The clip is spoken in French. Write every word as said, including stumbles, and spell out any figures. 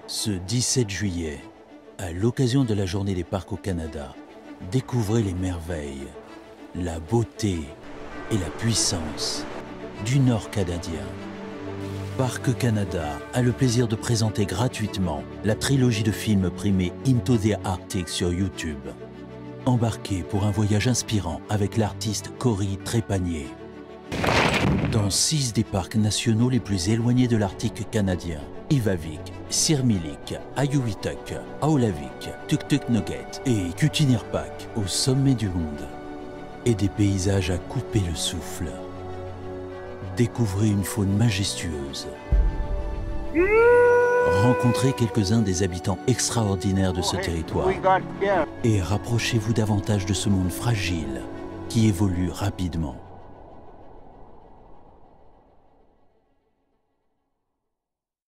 Ce dix-sept juillet, à l'occasion de la Journée des parcs au Canada, découvrez les merveilles, la beauté et la puissance du Nord canadien. Parcs Canada a le plaisir de présenter gratuitement la trilogie de films primés Into the Arctic sur YouTube. Embarquez pour un voyage inspirant avec l'artiste Cory Trépanier. Dans six des parcs nationaux les plus éloignés de l'Arctique canadien, Ivavik, Sirmilik, Ajuvituk, Aulavik, Tuktuk-Nugget et Kutinirpak au sommet du monde. Et des paysages à couper le souffle. Découvrez une faune majestueuse. Rencontrez quelques-uns des habitants extraordinaires de ce territoire. Et rapprochez-vous davantage de ce monde fragile qui évolue rapidement.